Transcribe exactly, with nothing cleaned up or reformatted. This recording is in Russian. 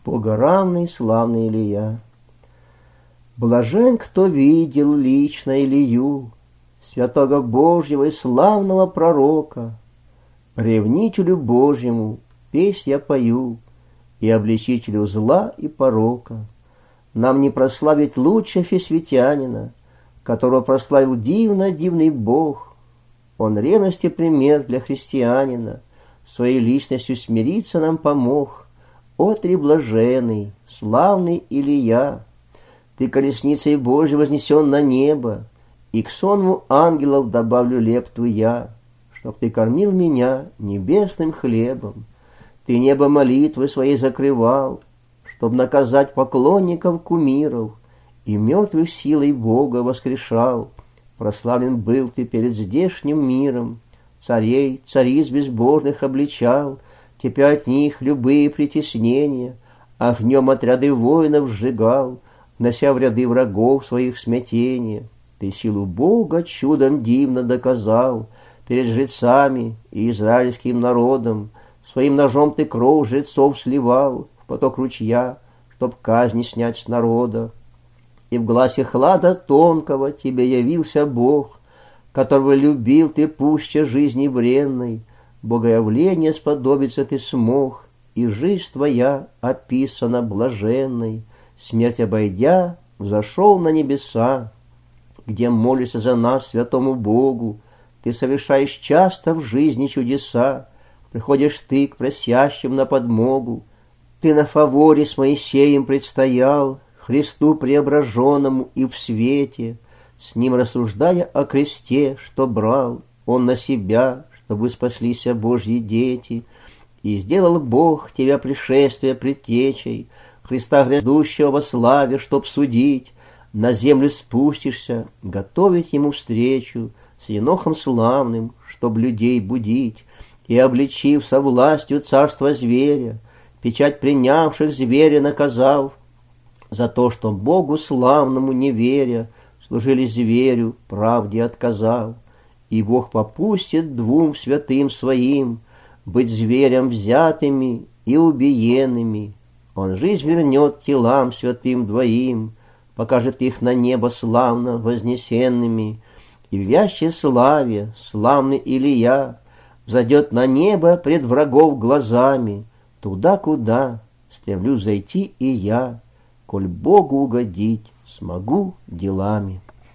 богоравный славный Илия. Блажен, кто видел лично Илью, святого Божьего и славного пророка. Ревнителю Божьему песнь я пою, и обличителю зла и порока. Нам не прославить лучше фесвитянина, которого прославил дивно-дивный Бог. Он ревности пример для христианина, своей личностью смириться нам помог. О, треблаженный, славный Илия! Ты колесницей Божьей вознесен на небо, и к сонму ангелов добавлю лепту я, чтоб ты кормил меня небесным хлебом. Ты небо молитвы своей закрывал, чтоб наказать поклонников кумиров, и мертвых силой Бога воскрешал. Прославлен был ты перед здешним миром, царей, цариц безбожных обличал, тебя от них любые притеснения, огнем отряды воинов сжигал, внося в ряды врагов своих смятения. Ты силу Бога чудом дивно доказал перед жрецами и израильским народом. Своим ножом ты кровь жрецов сливал в поток ручья, чтоб казни снять с народа. И в гласе хлада тонкого тебе явился Бог, которого любил ты пуще жизни бренной. Богоявление сподобиться ты смог, и жизнь твоя описана блаженной. Смерть обойдя, взошел на небеса, где молишься за нас святому Богу. Ты совершаешь часто в жизни чудеса, приходишь ты к просящим на подмогу. Ты на фаворе с Моисеем предстоял, Христу преображенному и в свете, с Ним рассуждая о кресте, что брал Он на себя, чтобы спаслись Божьи дети. И сделал Бог тебя пришествие предтечей, Христа грядущего во славе, чтоб судить. На землю спустишься, готовить Ему встречу с Енохом славным, чтоб людей будить, и, обличив со властью царства зверя, печать принявших зверя наказав, за то, что Богу славному не веря, служили зверю, правде отказав. И Бог попустит двум святым своим быть зверям взятыми и убиенными. Он жизнь вернет телам святым двоим, покажет их на небо славно вознесенными, и в вящей славе славный Илия взойдет на небо пред врагов глазами, туда, куда стремлюсь зайти и я, коль Богу угодить смогу делами.